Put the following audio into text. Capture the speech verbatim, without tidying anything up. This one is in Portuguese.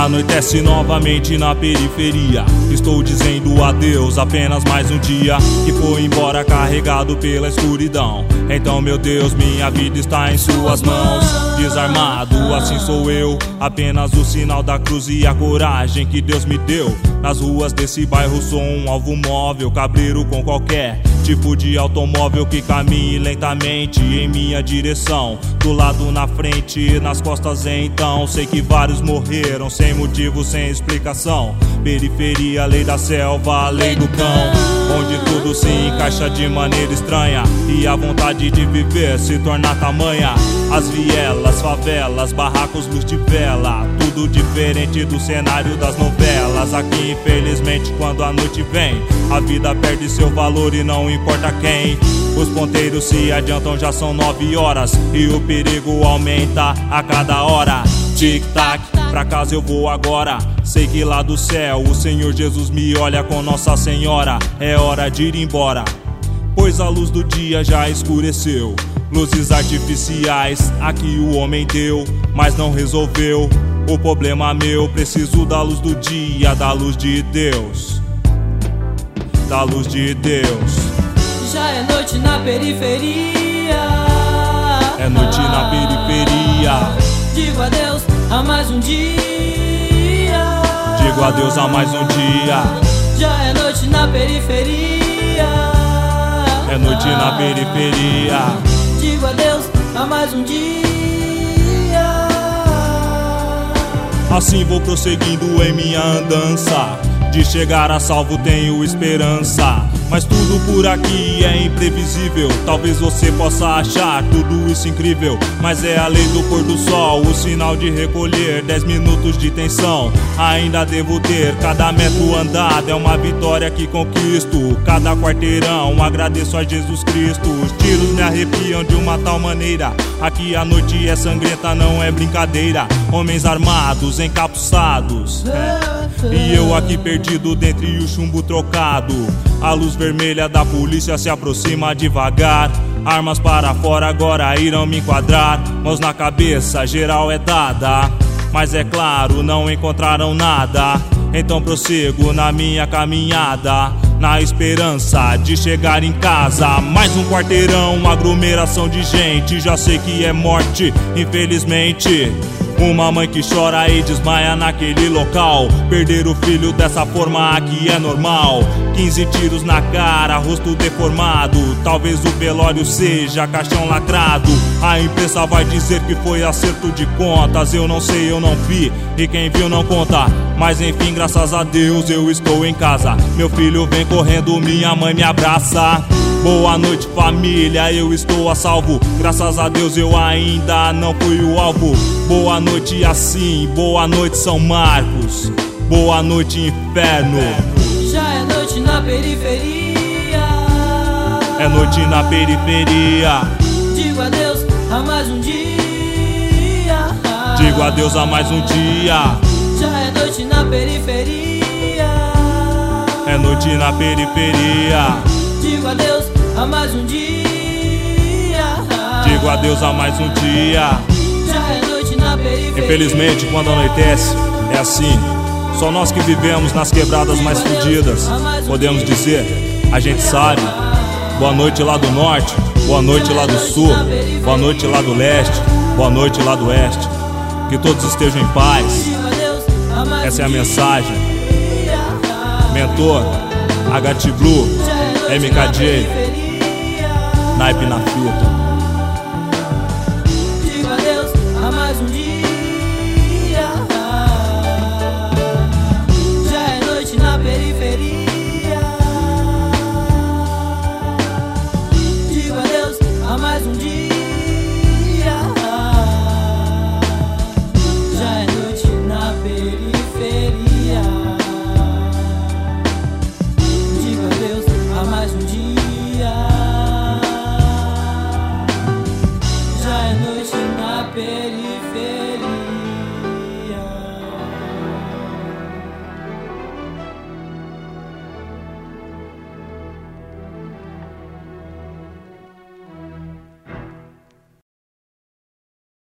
Anoitece novamente na periferia. Estou dizendo adeus, apenas mais um dia que foi embora carregado pela escuridão. Então, meu Deus, minha vida está em suas mãos. Desarmado, assim sou eu, apenas o sinal da cruz e a coragem que Deus me deu. Nas ruas desse bairro sou um alvo móvel, cabreiro com qualquer tipo de automóvel que caminhe lentamente em minha direção. Do lado na frente, nas costas então. Sei que vários morreram sem motivo, sem explicação. Periferia, lei da selva, lei do cão, onde tudo se encaixa de maneira estranha e a vontade de viver se torna tamanha. As vielas, favelas, barracos, luz de vela, tudo diferente do cenário das novelas. Aqui infelizmente quando a noite vem, a vida perde seu valor e não importa quem. Os ponteiros se adiantam, já são nove horas e o perigo aumenta a cada hora. Tic-tac, pra casa eu vou agora. Sei que lá do céu o Senhor Jesus me olha com Nossa Senhora. É hora de ir embora, pois a luz do dia já escureceu. Luzes artificiais aqui o homem deu, mas não resolveu o problema meu. Preciso da luz do dia, da luz de Deus, da luz de Deus. Já é noite na periferia, é noite na periferia. Digo adeus a mais um dia, digo adeus a mais um dia. Já é noite na periferia, é noite na periferia. Digo adeus a mais um dia. Assim vou prosseguindo em minha andança, de chegar a salvo tenho esperança. Mas tudo por aqui é imprevisível. Talvez você possa achar tudo isso incrível, mas é a lei do pôr do sol, o sinal de recolher. Dez minutos de tensão ainda devo ter. Cada metro andado é uma vitória que conquisto. Cada quarteirão agradeço a Jesus Cristo. Os tiros me arrepiam de uma tal maneira. Aqui a noite é sangrenta, não é brincadeira. Homens armados, encapuçados, e eu aqui perdido dentre o chumbo trocado. A luz vermelha da polícia se aproxima devagar. Armas para fora agora irão me enquadrar. Mãos na cabeça, geral é dada, mas é claro, não encontraram nada. Então prossigo na minha caminhada, na esperança de chegar em casa. Mais um quarteirão, aglomeração de gente. Já sei que é morte, infelizmente. Uma mãe que chora e desmaia naquele local. Perder o filho dessa forma aqui é normal. Quinze tiros na cara, rosto deformado. Talvez o velório seja caixão lacrado. A imprensa vai dizer que foi acerto de contas. Eu não sei, eu não vi, e quem viu não conta. Mas enfim, graças a Deus eu estou em casa. Meu filho vem correndo, minha mãe me abraça. Boa noite família, eu estou a salvo. Graças a Deus eu ainda não fui o alvo. Boa noite assim, boa noite São Marcos. Boa noite inferno. Já é noite na periferia, é noite na periferia. Digo adeus a mais um dia, digo adeus a mais um dia. Já é noite na periferia, é noite na periferia. Digo adeus a mais um dia, digo adeus a mais um dia. Já é noite na periferia. Infelizmente quando anoitece é assim. Só nós que vivemos nas quebradas mais fodidas podemos dizer, a gente sabe. Boa noite lá do norte, boa noite lá do sul, boa noite lá do leste, boa noite lá do oeste. Que todos estejam em paz. Essa é a mensagem. Mentor, H T Blue, M K J, naipe na fita.